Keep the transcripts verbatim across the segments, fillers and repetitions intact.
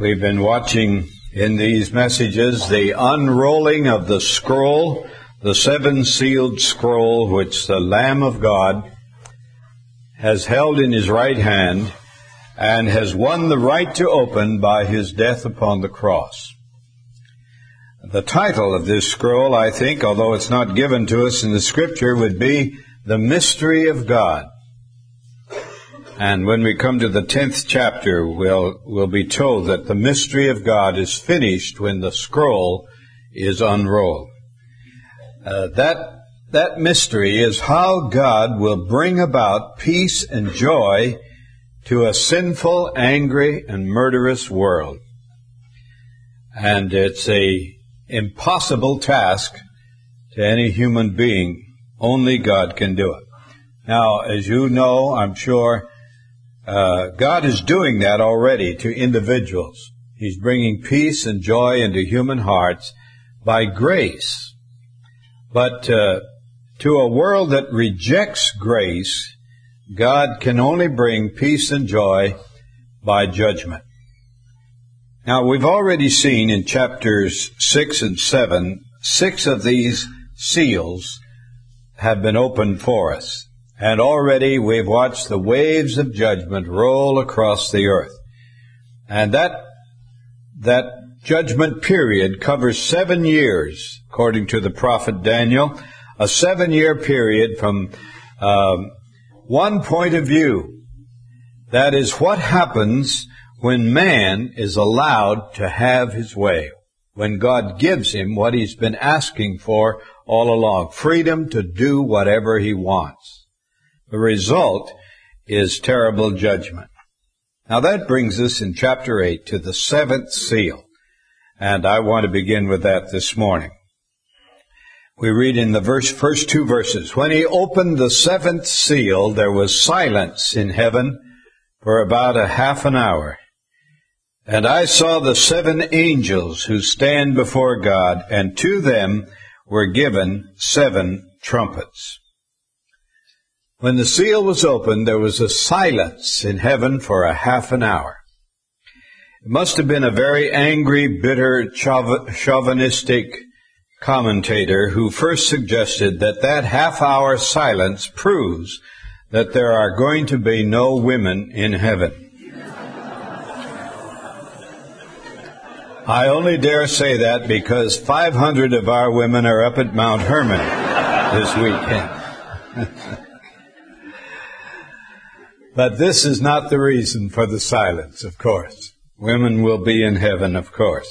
We've been watching in these messages the unrolling of the scroll, the seven-sealed scroll, which the Lamb of God has held in his right hand and has won the right to open by his death upon the cross. The title of this scroll, I think, although it's not given to us in the Scripture, would be The Mystery of God. And when we come to the tenth chapter, we'll, we'll be told that the mystery of God is finished when the scroll is unrolled. Uh, that, that mystery is how God will bring about peace and joy to a sinful, angry, and murderous world. And it's a impossible task to any human being. Only God can do it. Now, as you know, I'm sure, Uh, God is doing that already to individuals. He's bringing peace and joy into human hearts by grace. But uh, to a world that rejects grace, God can only bring peace and joy by judgment. Now, we've already seen in chapters six and seven, six of these seals have been opened for us. And already we've watched the waves of judgment roll across the earth. And that, that judgment period covers seven years, according to the prophet Daniel, a seven-year period from um, one point of view. That is what happens when man is allowed to have his way, when God gives him what he's been asking for all along, freedom to do whatever he wants. The result is terrible judgment. Now that brings us in chapter eight to the seventh seal. And I want to begin with that this morning. We read in the verse, first two verses, "When he opened the seventh seal, there was silence in heaven for about a half an hour. And I saw the seven angels who stand before God, and to them were given seven trumpets." When the seal was opened, there was a silence in heaven for a half an hour. It must have been a very angry, bitter, chauvinistic commentator who first suggested that that half-hour silence proves that there are going to be no women in heaven. I only dare say that because five hundred of our women are up at Mount Hermon this weekend. But this is not the reason for the silence, of course. Women will be in heaven, of course.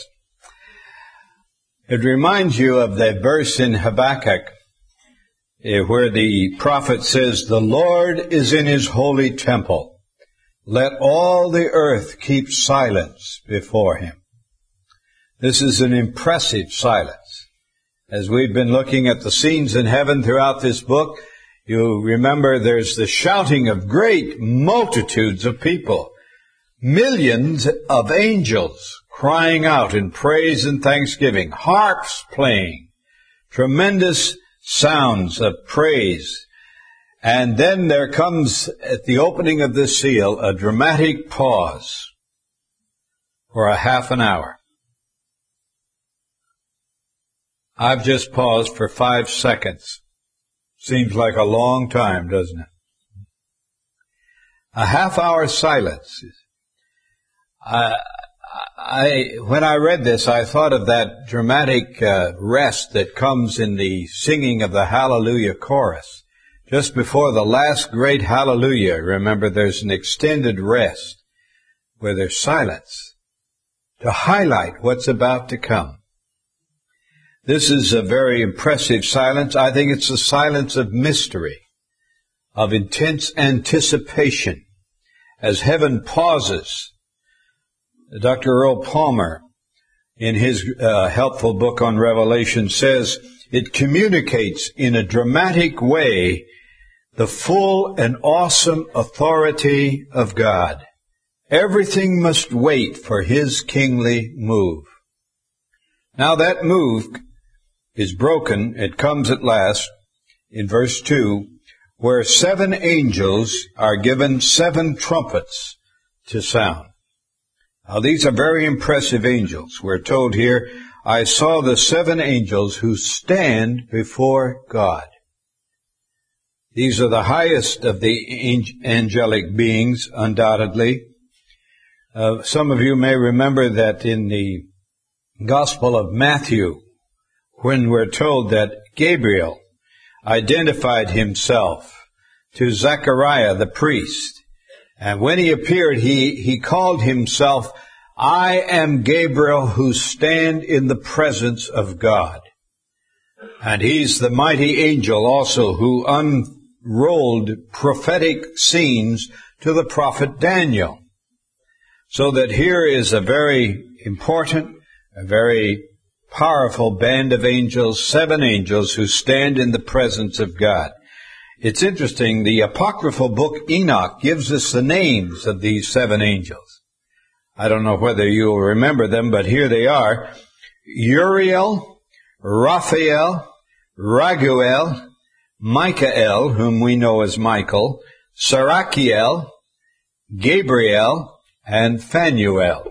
It reminds you of the verse in Habakkuk where the prophet says, "The Lord is in his holy temple. Let all the earth keep silence before him." This is an impressive silence. As we've been looking at the scenes in heaven throughout this book, you remember there's the shouting of great multitudes of people, millions of angels crying out in praise and thanksgiving, harps playing, tremendous sounds of praise. And then there comes, at the opening of this seal, a dramatic pause for a half an hour. I've just paused for five seconds. Seems like a long time, doesn't it? A half-hour silence. I, I, when I read this, I thought of that dramatic uh, rest that comes in the singing of the Hallelujah chorus. Just before the last great Hallelujah, remember, there's an extended rest where there's silence to highlight what's about to come. This is a very impressive silence. I think it's a silence of mystery, of intense anticipation, as heaven pauses. Doctor Earl Palmer, in his uh, helpful book on Revelation, says it communicates in a dramatic way the full and awesome authority of God. Everything must wait for his kingly move. Now that move is broken. It comes at last in verse two, where seven angels are given seven trumpets to sound. Now, these are very impressive angels. We're told here, I saw the seven angels who stand before God. These are the highest of the angelic beings, undoubtedly. Uh, some of you may remember that in the Gospel of Matthew, when we're told that Gabriel identified himself to Zechariah the priest, and when he appeared, he, he called himself, I am Gabriel who stand in the presence of God. And he's the mighty angel also who unrolled prophetic scenes to the prophet Daniel. So that here is a very important, a very powerful band of angels, seven angels who stand in the presence of God. It's interesting, the apocryphal book Enoch gives us the names of these seven angels. I don't know whether you'll remember them, but here they are. Uriel, Raphael, Raguel, Michael, whom we know as Michael, Sarachiel, Gabriel, and Phanuel.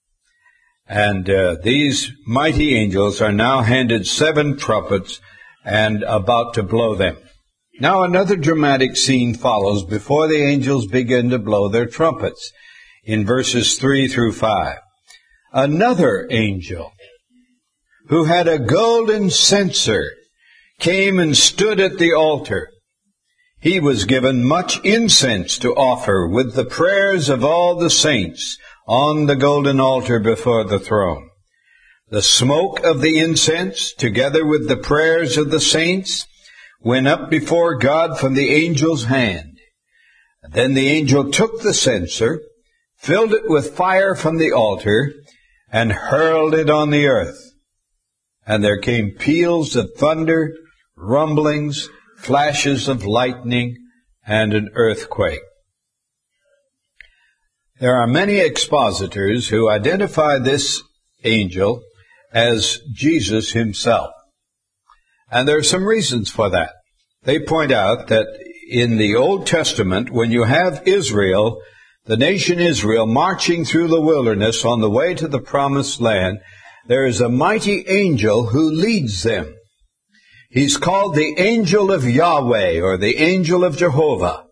And uh, these mighty angels are now handed seven trumpets and about to blow them. Now another dramatic scene follows before the angels begin to blow their trumpets in verses three through five. Another angel who had a golden censer came and stood at the altar. He was given much incense to offer with the prayers of all the saints on the golden altar before the throne. The smoke of the incense, together with the prayers of the saints, went up before God from the angel's hand. Then the angel took the censer, filled it with fire from the altar, and hurled it on the earth. And there came peals of thunder, rumblings, flashes of lightning, and an earthquake. There are many expositors who identify this angel as Jesus himself. And there are some reasons for that. They point out that in the Old Testament, when you have Israel, the nation Israel, marching through the wilderness on the way to the promised land, there is a mighty angel who leads them. He's called the angel of Yahweh, or the angel of Jehovah.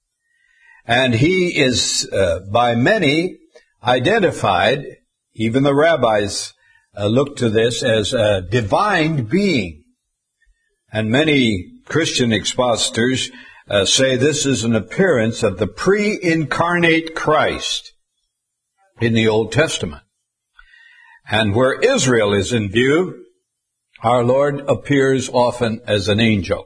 And he is, uh, by many, identified, even the rabbis uh, look to this as a divine being. And many Christian expositors uh, say this is an appearance of the pre-incarnate Christ in the Old Testament. And where Israel is in view, our Lord appears often as an angel.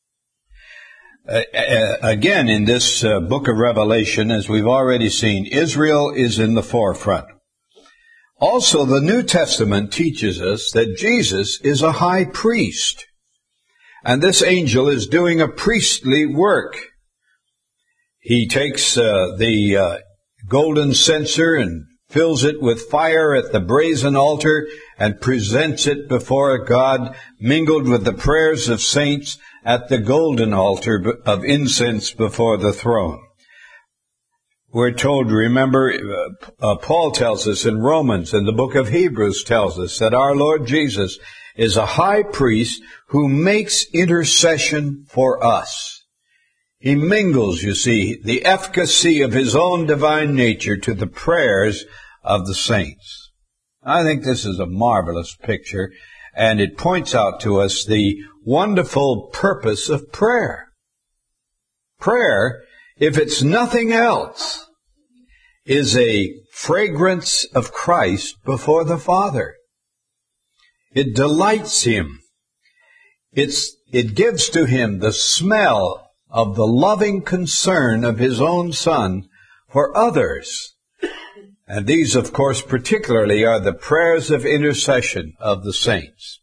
Uh, uh, again, in this uh, book of Revelation, as we've already seen, Israel is in the forefront. Also, the New Testament teaches us that Jesus is a high priest. And this angel is doing a priestly work. He takes uh, the uh, golden censer and fills it with fire at the brazen altar and presents it before God, mingled with the prayers of saints at the golden altar of incense before the throne. We're told, remember, uh, uh, Paul tells us in Romans, and the book of Hebrews tells us that our Lord Jesus is a high priest who makes intercession for us. He mingles, you see, the efficacy of his own divine nature to the prayers of the saints. I think this is a marvelous picture, and it points out to us the wonderful purpose of prayer. Prayer, if it's nothing else, is a fragrance of Christ before the Father. It delights him. It's, it gives to him the smell of the loving concern of his own Son for others. And these, of course, particularly are the prayers of intercession of the saints.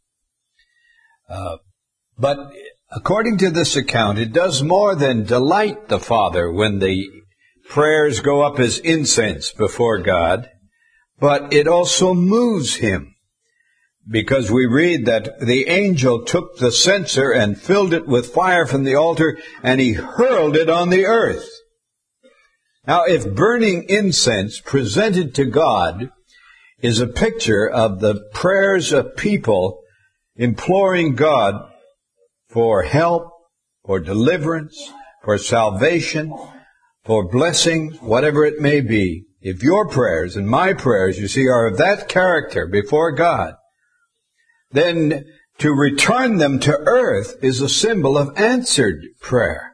Uh, but according to this account, it does more than delight the Father when the prayers go up as incense before God, but it also moves him. Because we read that the angel took the censer and filled it with fire from the altar, and he hurled it on the earth. Now, if burning incense presented to God is a picture of the prayers of people imploring God for help, for deliverance, for salvation, for blessing, whatever it may be. If your prayers and my prayers, you see, are of that character before God, then to return them to earth is a symbol of answered prayer.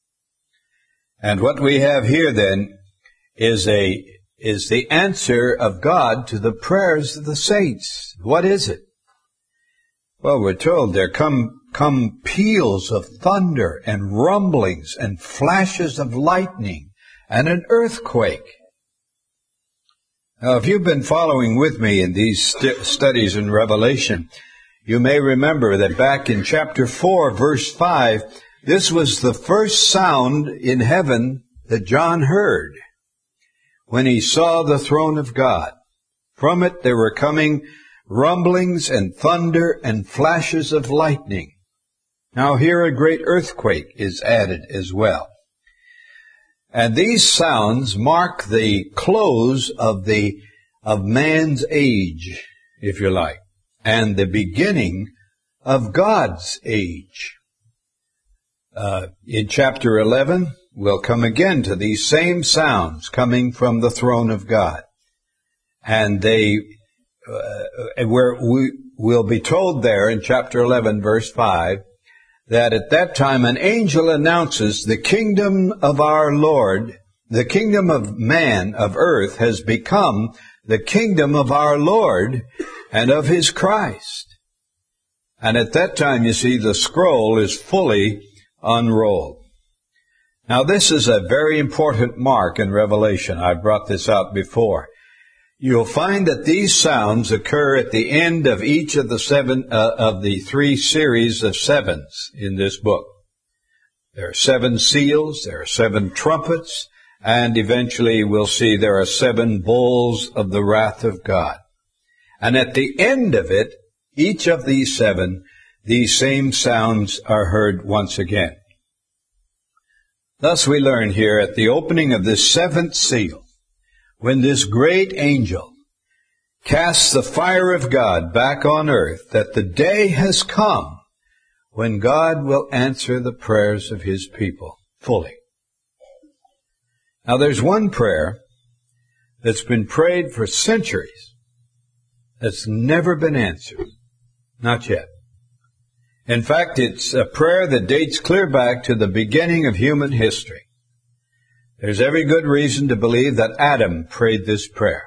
And what we have here then is a is the answer of God to the prayers of the saints. What is it? Well, we're told there come come peals of thunder and rumblings and flashes of lightning and an earthquake. Now, if you've been following with me in these st- studies in Revelation, you may remember that back in chapter four, verse five, this was the first sound in heaven that John heard when he saw the throne of God. From it there were coming rumblings and thunder and flashes of lightning. Now here a great earthquake is added as well. And these sounds mark the close of the of man's age, if you like, and the beginning of God's age. Uh, in chapter eleven, we'll come again to these same sounds coming from the throne of God. And they, uh, where we will be told there in chapter eleven, verse five, that at that time an angel announces the kingdom of our Lord, the kingdom of man, of earth, has become the kingdom of our Lord and of his Christ. And at that time, you see, the scroll is fully unrolled. Now, this is a very important mark in Revelation. I brought this out before. You'll find that these sounds occur at the end of each of the seven, uh, of the three series of sevens in this book. There are seven seals, there are seven trumpets, and eventually we'll see there are seven bowls of the wrath of God. And at the end of it, each of these seven, these same sounds are heard once again. Thus we learn here at the opening of this seventh seal, when this great angel casts the fire of God back on earth, that the day has come when God will answer the prayers of his people fully. Now there's one prayer that's been prayed for centuries that's never been answered. Not yet. In fact, it's a prayer that dates clear back to the beginning of human history. There's every good reason to believe that Adam prayed this prayer.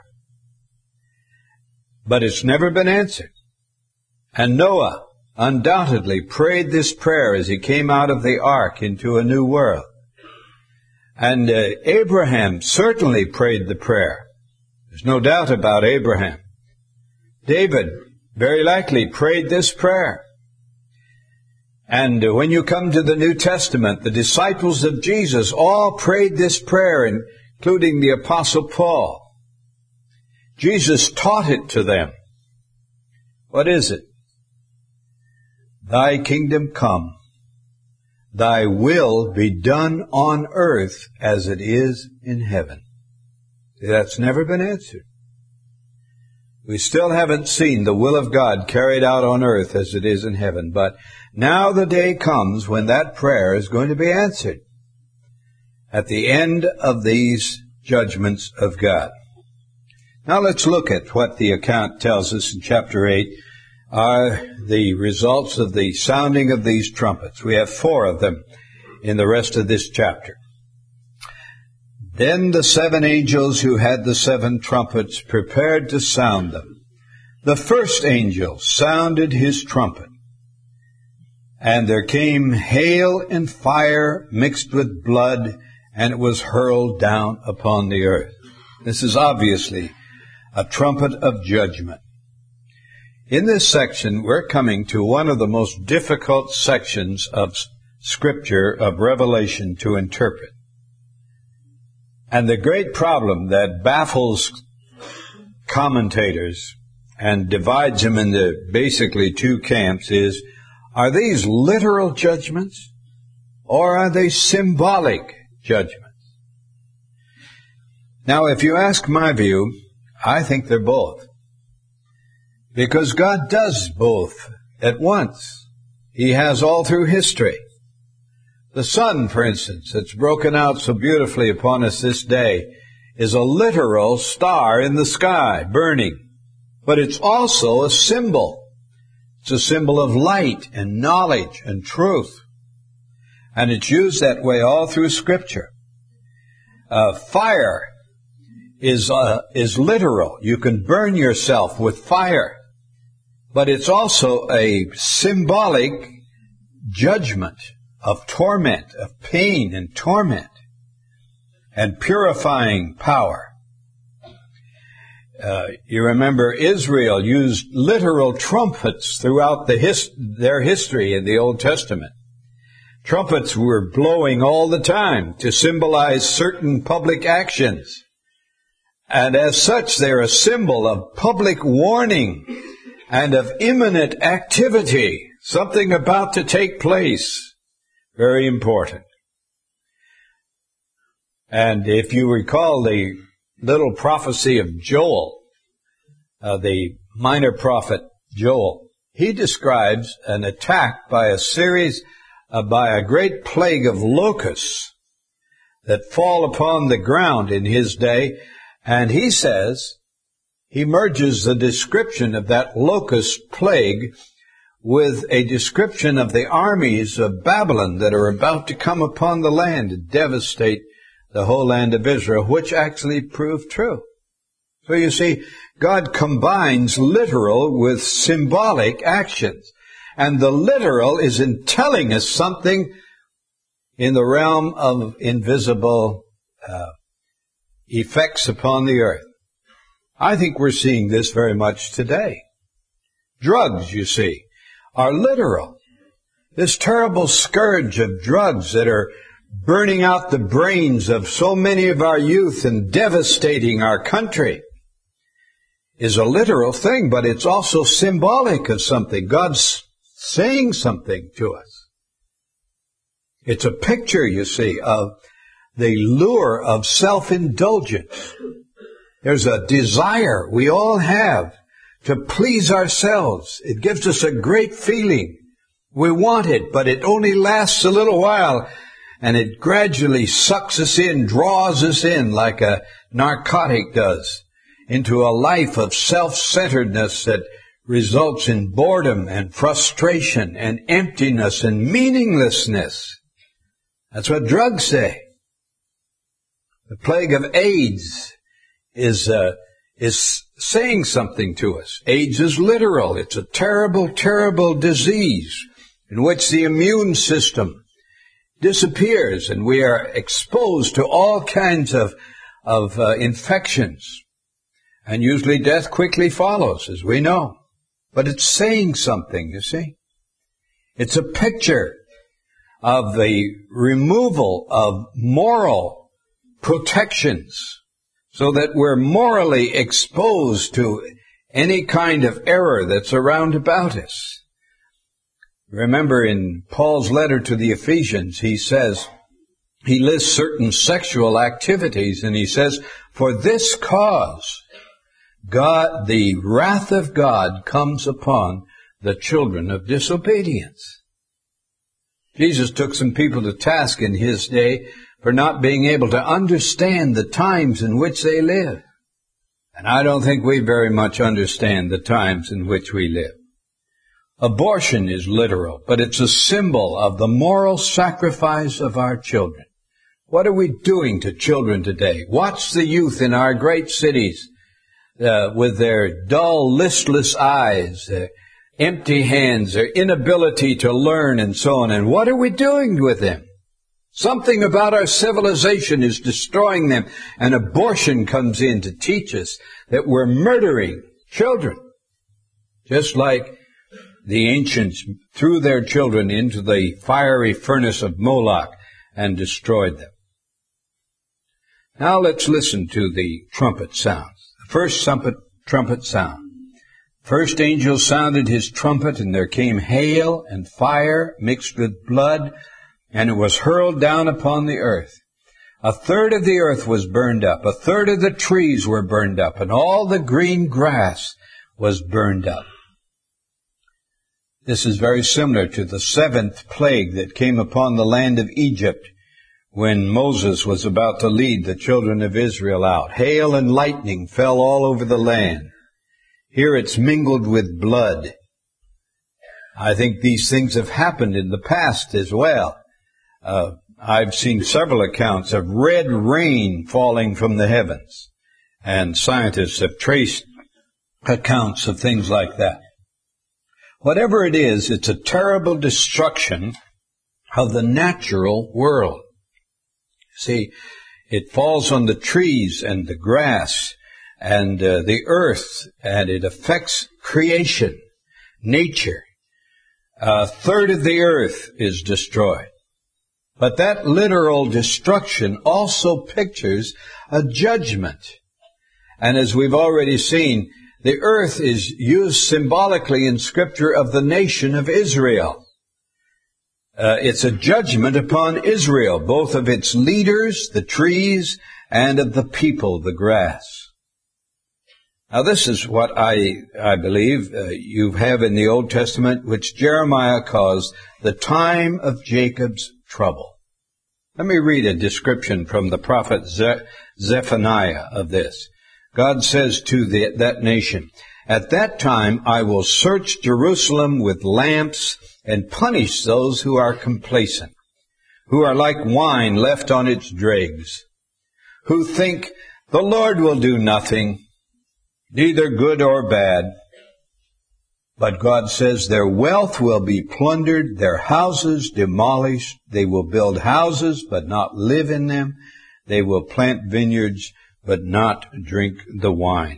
But it's never been answered. And Noah undoubtedly prayed this prayer as he came out of the ark into a new world. And uh, Abraham certainly prayed the prayer. There's no doubt about Abraham. David very likely prayed this prayer. And uh, when you come to the New Testament, the disciples of Jesus all prayed this prayer, including the Apostle Paul. Jesus taught it to them. What is it? Thy kingdom come, thy will be done on earth as it is in heaven. See, that's never been answered. We still haven't seen the will of God carried out on earth as it is in heaven, but now the day comes when that prayer is going to be answered at the end of these judgments of God. Now let's look at what the account tells us in chapter eight are the results of the sounding of these trumpets. We have four of them in the rest of this chapter. Then the seven angels who had the seven trumpets prepared to sound them. The first angel sounded his trumpet, and there came hail and fire mixed with blood, and it was hurled down upon the earth. This is obviously a trumpet of judgment. In this section, we're coming to one of the most difficult sections of Scripture, of Revelation, to interpret. And the great problem that baffles commentators and divides them into basically two camps is, are these literal judgments or are they symbolic judgments? Now, if you ask my view, I think they're both. Because God does both at once. He has all through history. The sun, for instance, that's broken out so beautifully upon us this day, is a literal star in the sky, burning. But it's also a symbol. It's a symbol of light and knowledge and truth. And it's used that way all through Scripture. Uh, fire is uh, is literal. You can burn yourself with fire. But it's also a symbolic judgment of torment, of pain and torment, and purifying power. Uh, you remember Israel used literal trumpets throughout the his- their history in the Old Testament. Trumpets were blowing all the time to symbolize certain public actions. And as such, they're a symbol of public warning and of imminent activity, something about to take place. Very important. And if you recall the little prophecy of Joel, uh, the minor prophet Joel, he describes an attack by a series, uh, by a great plague of locusts that fall upon the ground in his day. And he says, he merges the description of that locust plague with a description of the armies of Babylon that are about to come upon the land and devastate the whole land of Israel, which actually proved true. So you see, God combines literal with symbolic actions. And the literal is in telling us something in the realm of invisible uh, effects upon the earth. I think we're seeing this very much today. Drugs, you see, are literal. This terrible scourge of drugs that are burning out the brains of so many of our youth and devastating our country is a literal thing, but it's also symbolic of something. God's saying something to us. It's a picture, you see, of the lure of self-indulgence. There's a desire we all have to please ourselves. It gives us a great feeling. We want it, but it only lasts a little while, and it gradually sucks us in, draws us in like a narcotic does, into a life of self-centeredness that results in boredom and frustration and emptiness and meaninglessness. That's what drugs say. The plague of AIDS is uh, is saying something to us. AIDS is literal. It's a terrible, terrible disease in which the immune system disappears and we are exposed to all kinds of, of uh, infections. And usually death quickly follows, as we know. But it's saying something, you see. It's a picture of the removal of moral protections so that we're morally exposed to any kind of error that's around about us. Remember in Paul's letter to the Ephesians, he says, he lists certain sexual activities and he says, for this cause, God, the wrath of God comes upon the children of disobedience. Jesus took some people to task in his day for not being able to understand the times in which they live. And I don't think we very much understand the times in which we live. Abortion is literal, but it's a symbol of the moral sacrifice of our children. What are we doing to children today? Watch the youth in our great cities uh, with their dull, listless eyes, their empty hands, their inability to learn and so on. And what are we doing with them? Something about our civilization is destroying them, and abortion comes in to teach us that we're murdering children. Just like the ancients threw their children into the fiery furnace of Moloch and destroyed them. Now let's listen to the trumpet sounds. The first trumpet, trumpet sound. First angel sounded his trumpet, and there came hail and fire mixed with blood, and it was hurled down upon the earth. A third of the earth was burned up, a third of the trees were burned up, and all the green grass was burned up. This is very similar to the seventh plague that came upon the land of Egypt when Moses was about to lead the children of Israel out. Hail and lightning fell all over the land. Here it's mingled with blood. I think these things have happened in the past as well. Uh, I've seen several accounts of red rain falling from the heavens, and scientists have traced accounts of things like that. Whatever it is, it's a terrible destruction of the natural world. See, it falls on the trees and the grass and uh, the earth, and it affects creation, nature. A third of the earth is destroyed. But that literal destruction also pictures a judgment. And as we've already seen, the earth is used symbolically in Scripture of the nation of Israel. Uh, it's a judgment upon Israel, both of its leaders, the trees, and of the people, the grass. Now this is what I, I believe uh, you have in the Old Testament, which Jeremiah calls the time of Jacob's trouble. Let me read a description from the prophet Ze- Zephaniah of this. God says to the, that nation, "At that time I will search Jerusalem with lamps and punish those who are complacent, who are like wine left on its dregs, who think the Lord will do nothing, neither good or bad." But God says their wealth will be plundered, their houses demolished. They will build houses but not live in them. They will plant vineyards but not drink the wine.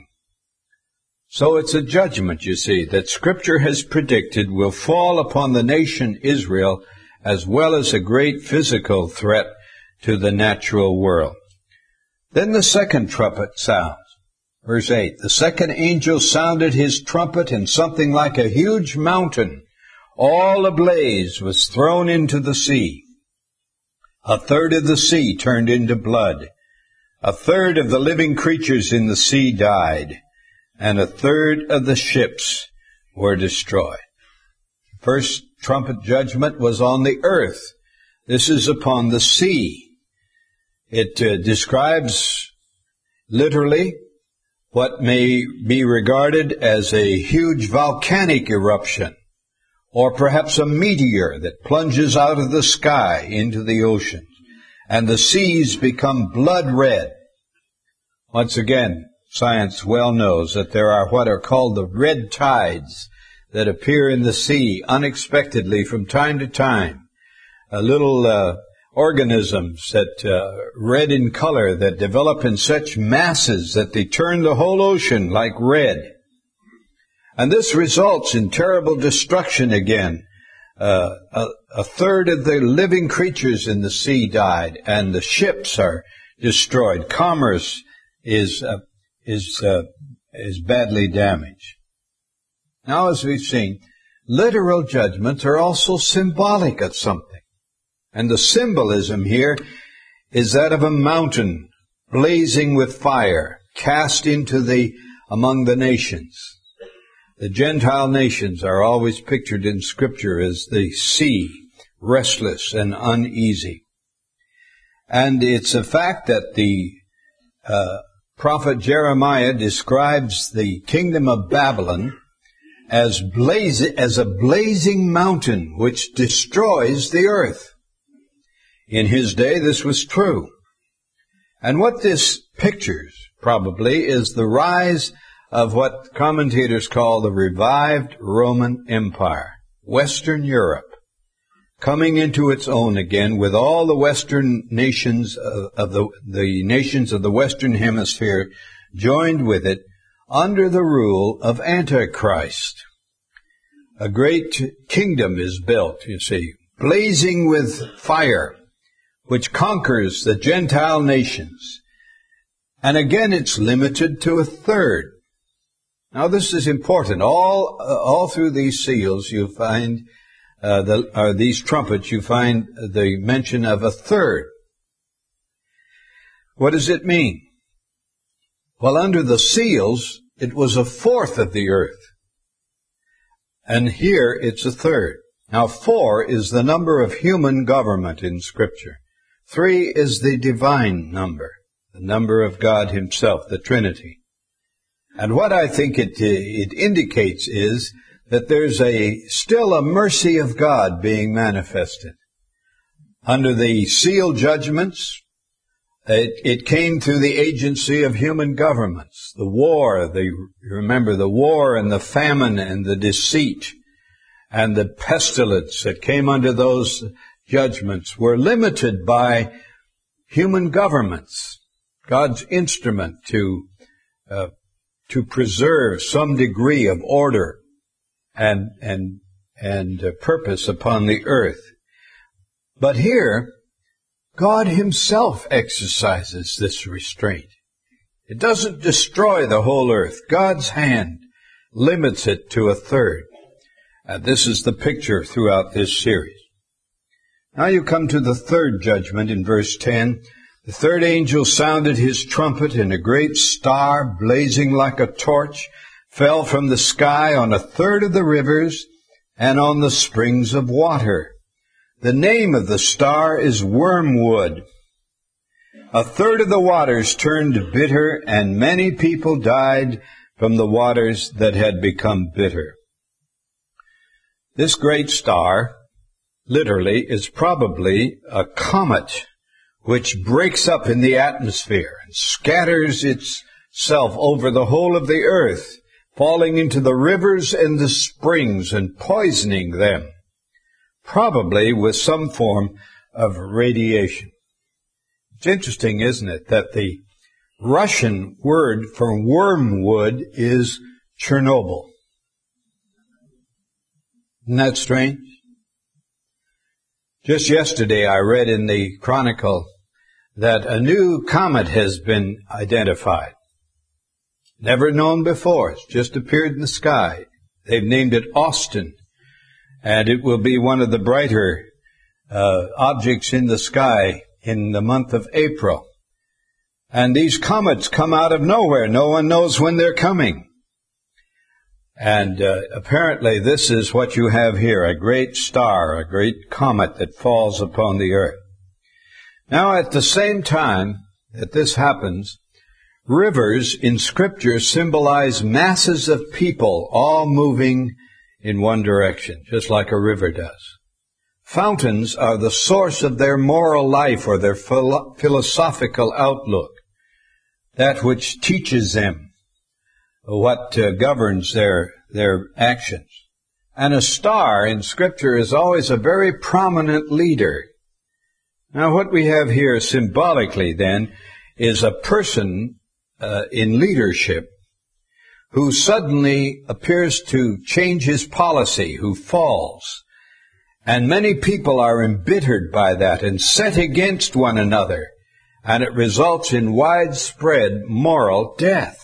So it's a judgment, you see, that Scripture has predicted will fall upon the nation Israel, as well as a great physical threat to the natural world. Then the second trumpet sounds. Verse eight, "The second angel sounded his trumpet, and something like a huge mountain, all ablaze, was thrown into the sea. A third of the sea turned into blood. A third of the living creatures in the sea died, and a third of the ships were destroyed." First trumpet judgment was on the earth. This is upon the sea. It uh, describes literally what may be regarded as a huge volcanic eruption, or perhaps a meteor that plunges out of the sky into the ocean, and the seas become blood red. Once again, science well knows that there are what are called the red tides that appear in the sea unexpectedly from time to time. A little uh, organisms that uh, red in color that develop in such masses that they turn the whole ocean like red. And this results in terrible destruction again. Uh, a, a third of the living creatures in the sea died, and the ships are destroyed. Commerce is uh, is uh, is badly damaged. Now, as we've seen, literal judgments are also symbolic of something. And the symbolism here is that of a mountain blazing with fire, cast into the among the nations. The Gentile nations are always pictured in Scripture as the sea, restless and uneasy. And it's a fact that the uh, prophet Jeremiah describes the kingdom of Babylon as blaze, as a blazing mountain which destroys the earth. In his day, this was true. And what this pictures, probably, is the rise of what commentators call the revived Roman Empire, Western Europe, coming into its own again with all the Western nations of, of the, the nations of the Western Hemisphere joined with it under the rule of Antichrist. A great kingdom is built, you see, blazing with fire, which conquers the Gentile nations. And again, it's limited to a third. Now, this is important. All uh, all through these seals, you find, uh, the, or these trumpets, you find the mention of a third. What does it mean? Well, under the seals, it was a fourth of the earth. And here it's a third. Now, four is the number of human government in Scripture. Three is the divine number, the number of God Himself, the Trinity. And what I think it, it indicates is that there's a still a mercy of God being manifested. Under the seal judgments, it, it came through the agency of human governments. The war, the, remember the war and the famine and the deceit and the pestilence that came under those judgments were limited by human governments, God's instrument to uh, to preserve some degree of order and and and uh, purpose upon the earth. But here, God Himself exercises this restraint. It doesn't destroy the whole earth. God's hand limits it to a third. And this is the picture throughout this series. Now you come to the third judgment in verse ten. The third angel sounded his trumpet, and a great star, blazing like a torch, fell from the sky on a third of the rivers and on the springs of water. The name of the star is Wormwood. A third of the waters turned bitter, and many people died from the waters that had become bitter. This great star, literally, is probably a comet which breaks up in the atmosphere and scatters itself over the whole of the earth, falling into the rivers and the springs and poisoning them, probably with some form of radiation. It's interesting, isn't it, that the Russian word for wormwood is Chernobyl. Isn't that strange? Just yesterday I read in the Chronicle that a new comet has been identified. Never known before. It's just appeared in the sky. They've named it Austin. And it will be one of the brighter uh, objects in the sky in the month of April. And these comets come out of nowhere. No one knows when they're coming. And uh, apparently this is what you have here, a great star, a great comet that falls upon the earth. Now, at the same time that this happens, rivers in Scripture symbolize masses of people all moving in one direction, just like a river does. Fountains are the source of their moral life or their philo- philosophical outlook, that which teaches them what uh, governs their their actions. And a star in Scripture is always a very prominent leader. Now, what we have here symbolically, then, is a person uh, in leadership who suddenly appears to change his policy, who falls. And many people are embittered by that and set against one another, and it results in widespread moral death.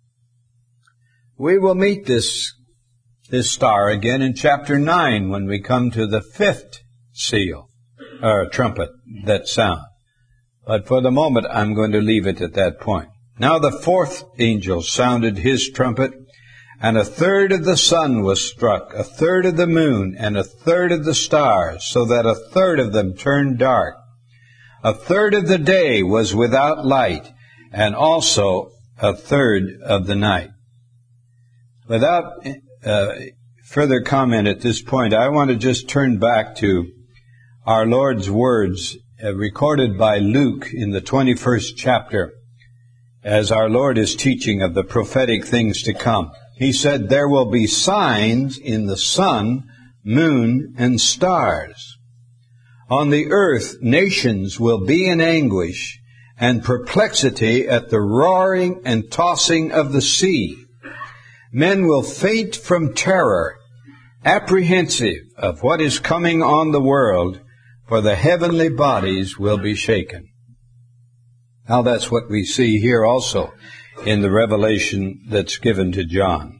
We will meet this, this star again in chapter nine when we come to the fifth seal, or trumpet that sound. But for the moment, I'm going to leave it at that point. Now the fourth angel sounded his trumpet, and a third of the sun was struck, a third of the moon, and a third of the stars, so that a third of them turned dark. A third of the day was without light, and also a third of the night. Without uh, further comment at this point, I want to just turn back to our Lord's words uh, recorded by Luke in the twenty-first chapter, as our Lord is teaching of the prophetic things to come. He said, "There will be signs in the sun, moon, and stars. On the earth, nations will be in anguish and perplexity at the roaring and tossing of the sea. Men will faint from terror, apprehensive of what is coming on the world, for the heavenly bodies will be shaken." Now that's what we see here also in the revelation that's given to John.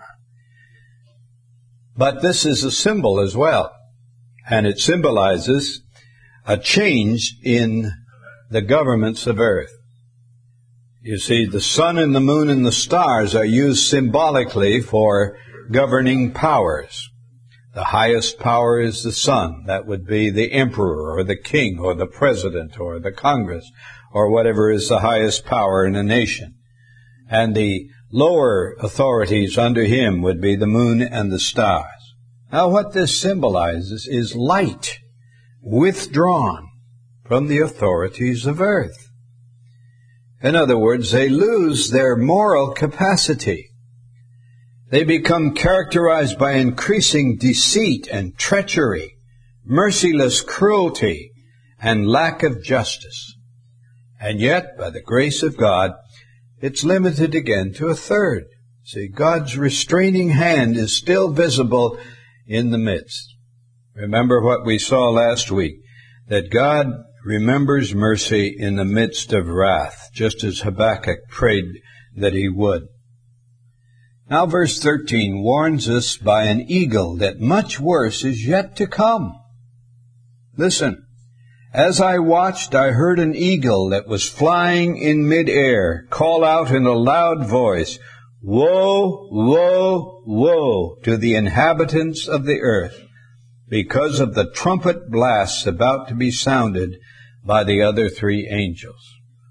But this is a symbol as well, and it symbolizes a change in the governments of earth. You see, the sun and the moon and the stars are used symbolically for governing powers. The highest power is the sun. That would be the emperor or the king or the president or the Congress or whatever is the highest power in a nation. And the lower authorities under him would be the moon and the stars. Now what this symbolizes is light withdrawn from the authorities of earth. In other words, they lose their moral capacity. They become characterized by increasing deceit and treachery, merciless cruelty, and lack of justice. And yet, by the grace of God, it's limited again to a third. See, God's restraining hand is still visible in the midst. Remember what we saw last week, that God remembers mercy in the midst of wrath, just as Habakkuk prayed that he would. Now verse thirteen warns us by an eagle that much worse is yet to come. Listen, as I watched, I heard an eagle that was flying in mid-air call out in a loud voice, "Woe, woe, woe to the inhabitants of the earth, because of the trumpet blasts about to be sounded by the other three angels."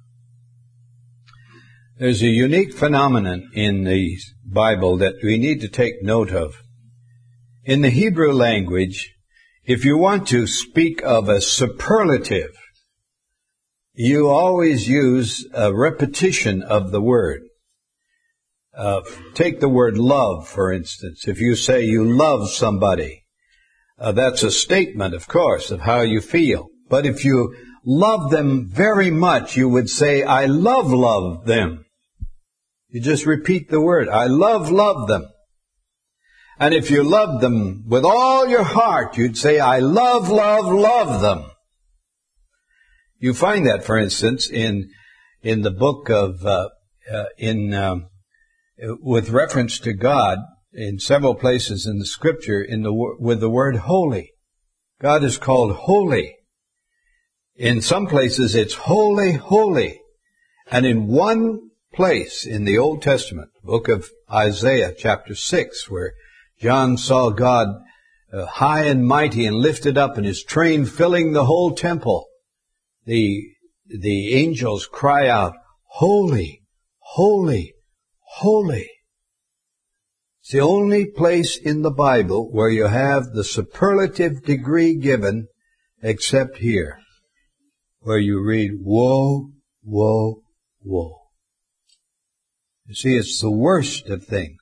There's a unique phenomenon in the Bible that we need to take note of. In the Hebrew language, if you want to speak of a superlative, you always use a repetition of the word. Uh, take the word love, for instance. If you say you love somebody, uh, that's a statement, of course, of how you feel. But if you love them very much, you would say, I love, love them. You just repeat the word, I love, love them. And if you love them with all your heart, you'd say, I love, love, love them. You find that, for instance, in in the book of, uh, uh, in um, with reference to God, in several places in the Scripture, in the with the word holy. God is called holy. In some places, it's holy, holy. And in one place in the Old Testament, book of Isaiah, chapter six, where John saw God uh, high and mighty and lifted up and his train filling the whole temple, the, the angels cry out, holy, holy, holy. It's the only place in the Bible where you have the superlative degree given, except here, where you read, woe, woe, woe. You see, it's the worst of things.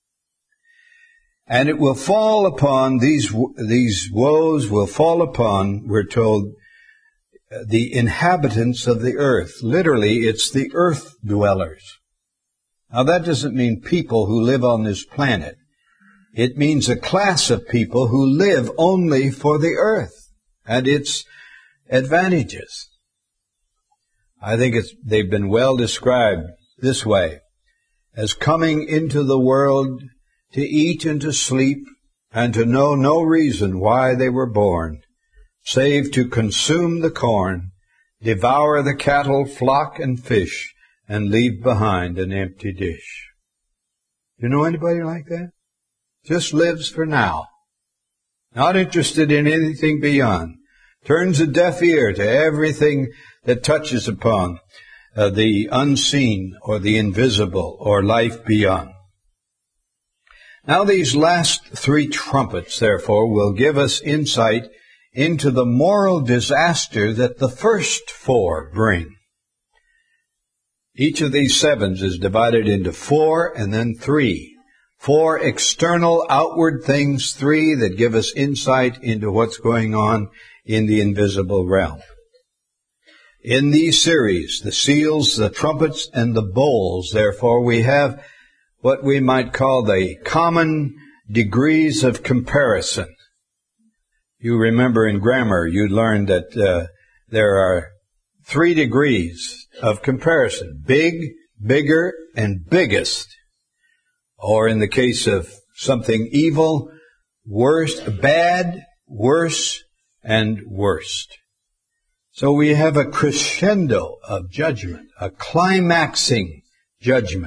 And it will fall upon, these these woes will fall upon, we're told, the inhabitants of the earth. Literally, it's the earth dwellers. Now, that doesn't mean people who live on this planet. It means a class of people who live only for the earth and its advantages. I think it's, they've been well described this way, as coming into the world to eat and to sleep and to know no reason why they were born, save to consume the corn, devour the cattle, flock, and fish, and leave behind an empty dish. You know anybody like that? Just lives for now. Not interested in anything beyond. Turns a deaf ear to everything that touches upon Uh, the unseen or the invisible or life beyond. Now these last three trumpets, therefore, will give us insight into the moral disaster that the first four bring. Each of these sevens is divided into four and then three. Four external, outward things, three that give us insight into what's going on in the invisible realm. In these series, the seals, the trumpets, and the bowls, therefore, we have what we might call the common degrees of comparison. You remember in grammar, you learned that uh, there are three degrees of comparison: big, bigger, and biggest. Or in the case of something evil, worst, bad, worse, and worst. So we have a crescendo of judgment, a climaxing judgment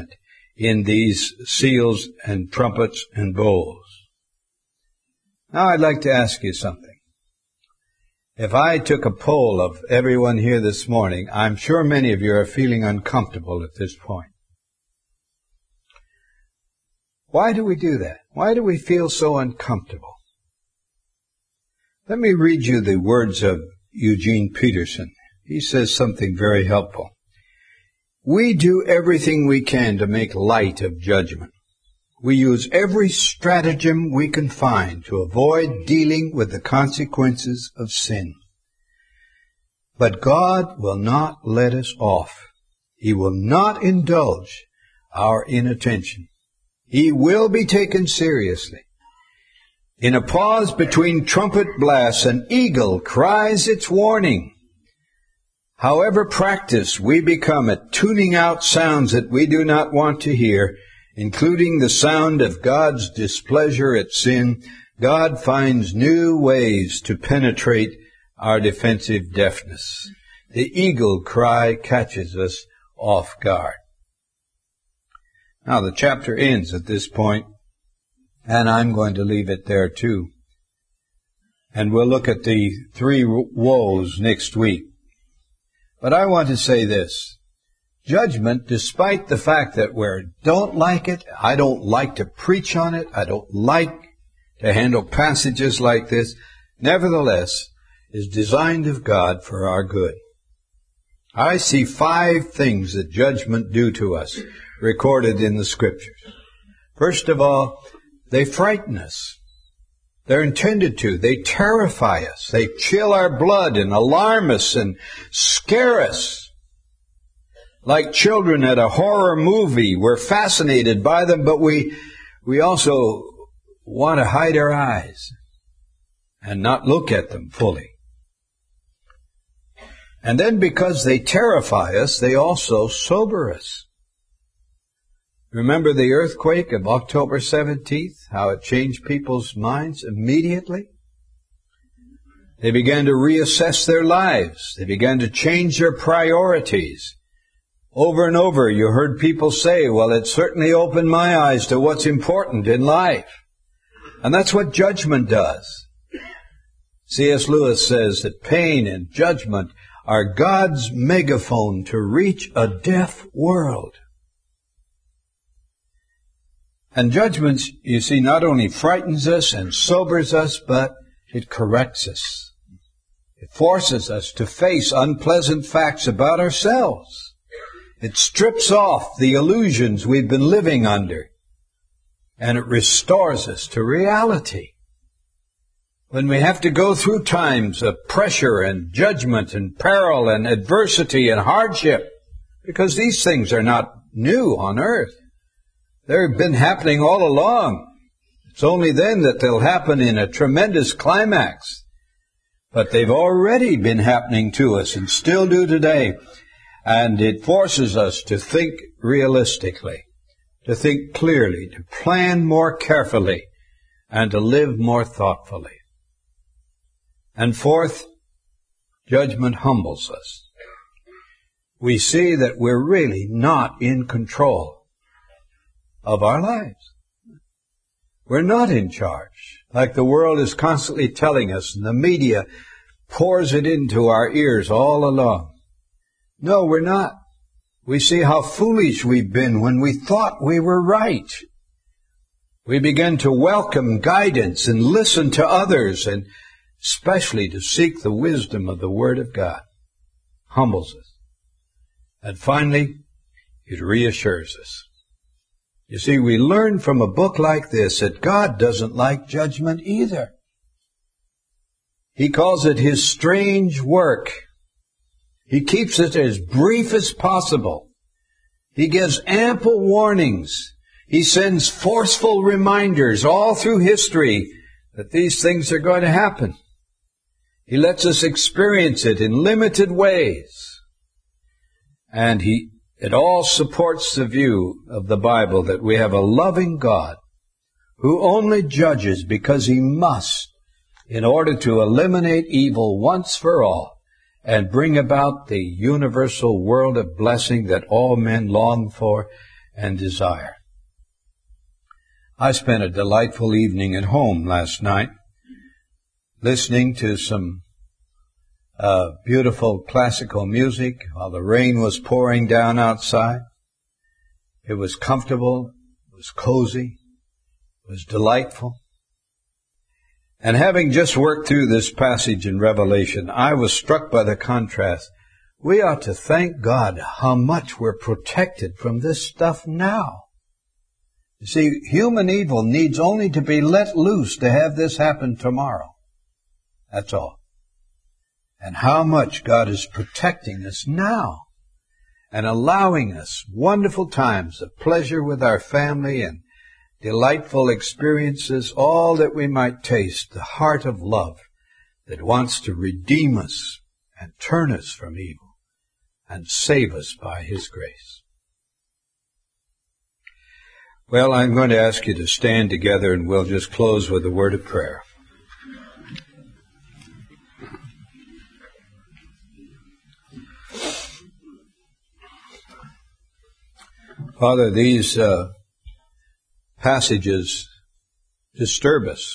in these seals and trumpets and bowls. Now I'd like to ask you something. If I took a poll of everyone here this morning, I'm sure many of you are feeling uncomfortable at this point. Why do we do that? Why do we feel so uncomfortable? Let me read you the words of Eugene Peterson. He says something very helpful. We do everything we can to make light of judgment. We use every stratagem we can find to avoid dealing with the consequences of sin. But God will not let us off. He will not indulge our inattention. He will be taken seriously. In a pause between trumpet blasts, an eagle cries its warning. However practiced we become at tuning out sounds that we do not want to hear, including the sound of God's displeasure at sin, God finds new ways to penetrate our defensive deafness. The eagle cry catches us off guard. Now the chapter ends at this point, and I'm going to leave it there too. And we'll look at the three woes next week. But I want to say this. Judgment, despite the fact that we don't like it, I don't like to preach on it, I don't like to handle passages like this, nevertheless, is designed of God for our good. I see five things that judgment do to us, recorded in the Scriptures. First of all, they frighten us. They're intended to. They terrify us. They chill our blood and alarm us and scare us. Like children at a horror movie, we're fascinated by them, but we we also want to hide our eyes and not look at them fully. And then because they terrify us, they also sober us. Remember the earthquake of October seventeenth, how it changed people's minds immediately? They began to reassess their lives. They began to change their priorities. Over and over, you heard people say, well, it certainly opened my eyes to what's important in life. And that's what judgment does. C S Lewis says that pain and judgment are God's megaphone to reach a deaf world. And judgment, you see, not only frightens us and sobers us, but it corrects us. It forces us to face unpleasant facts about ourselves. It strips off the illusions we've been living under, and it restores us to reality. When we have to go through times of pressure and judgment and peril and adversity and hardship, because these things are not new on earth. They've been happening all along. It's only then that they'll happen in a tremendous climax. But they've already been happening to us and still do today. And it forces us to think realistically, to think clearly, to plan more carefully, and to live more thoughtfully. And fourth, judgment humbles us. We see that we're really not in control of our lives. We're not in charge, like the world is constantly telling us, and the media pours it into our ears all along. No, we're not. We see how foolish we've been when we thought we were right. We begin to welcome guidance and listen to others, and especially to seek the wisdom of the Word of God. Humbles us. And finally, it reassures us. You see, we learn from a book like this that God doesn't like judgment either. He calls it His strange work. He keeps it as brief as possible. He gives ample warnings. He sends forceful reminders all through history that these things are going to happen. He lets us experience it in limited ways. And he, it all supports the view of the Bible that we have a loving God who only judges because He must in order to eliminate evil once for all and bring about the universal world of blessing that all men long for and desire. I spent a delightful evening at home last night, listening to some uh, beautiful classical music while the rain was pouring down outside. It was comfortable, it was cozy, it was delightful. And having just worked through this passage in Revelation, I was struck by the contrast. We ought to thank God how much we're protected from this stuff now. You see, human evil needs only to be let loose to have this happen tomorrow. That's all. And how much God is protecting us now and allowing us wonderful times of pleasure with our family and delightful experiences, all that we might taste the heart of love that wants to redeem us and turn us from evil and save us by His grace. Well, I'm going to ask you to stand together and we'll just close with a word of prayer. Father, these uh, passages disturb us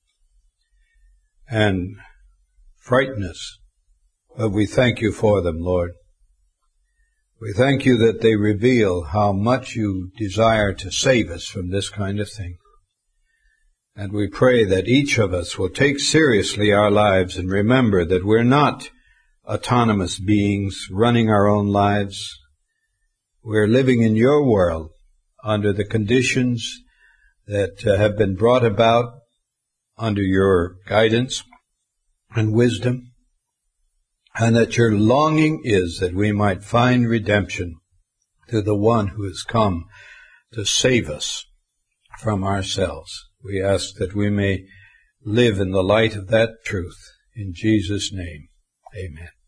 and frighten us, but we thank you for them, Lord. We thank you that they reveal how much you desire to save us from this kind of thing. And we pray that each of us will take seriously our lives and remember that we're not autonomous beings running our own lives. We're living in your world under the conditions that uh, have been brought about under your guidance and wisdom, and that your longing is that we might find redemption through the one who has come to save us from ourselves. We ask that we may live in the light of that truth. In Jesus' name, amen.